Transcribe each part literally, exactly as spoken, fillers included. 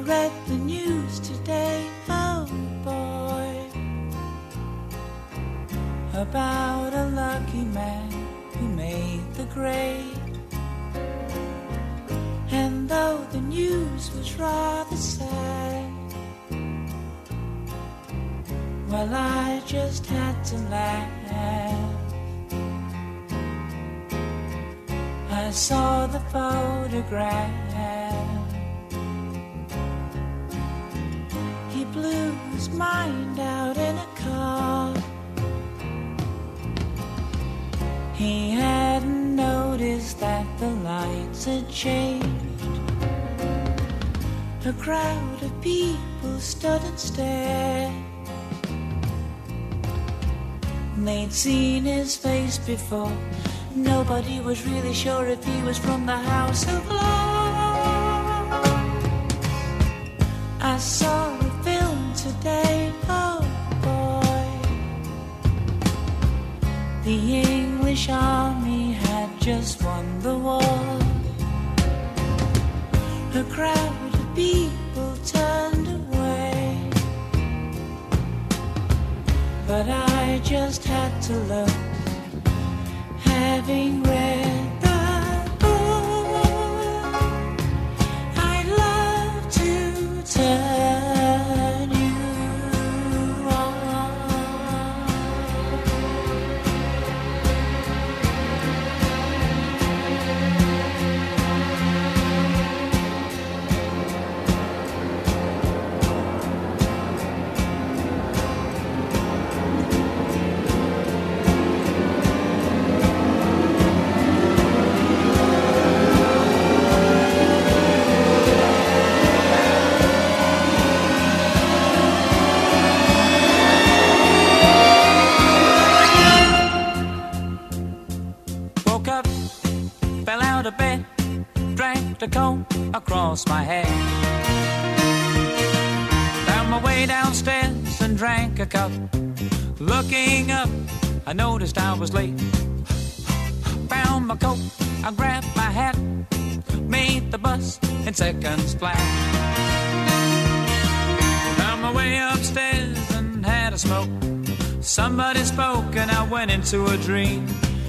read the news today, oh boy, about a lucky man who made the grade. And though the news was rather sad, well, I just had to laugh. I saw the photograph. He blew his mind out in a car. He hadn't noticed that the lights had changed. A crowd of people stood and stared. They'd seen his face before. Nobody was really sure if he was from the House of Lords. I saw a film today, oh boy. The English army had just won the war. A crowd of people turned away, but I just had to look. Having read the book, I'd love to turn you on. The comb across my head, found my way downstairs and drank a cup. Looking up, I noticed I was late. Found my coat, I grabbed my hat, made the bus in seconds flat. Found my way upstairs and had a smoke. Somebody spoke and I went into a dream.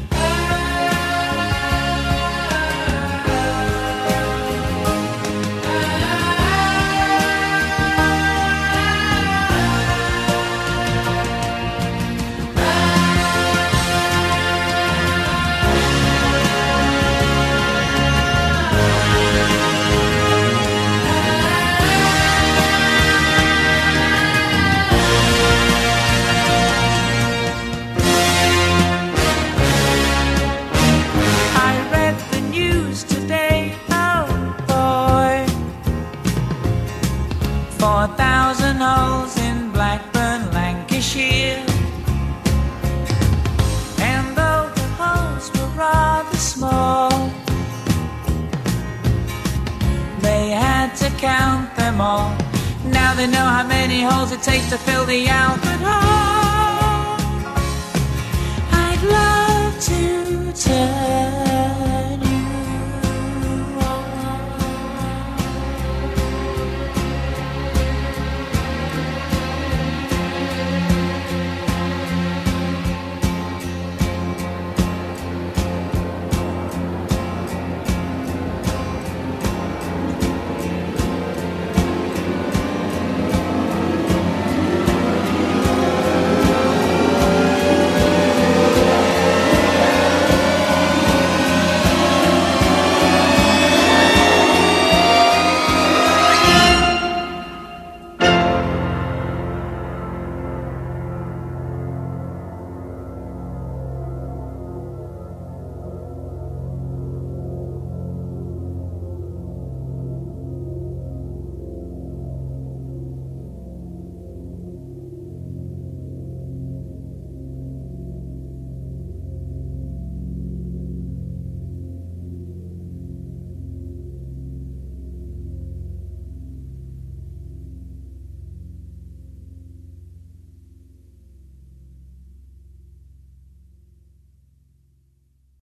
Four thousand holes in Blackburn, Lancashire. And though the holes were rather small, they had to count them all. Now they know how many holes it takes to fill the Albert Hall.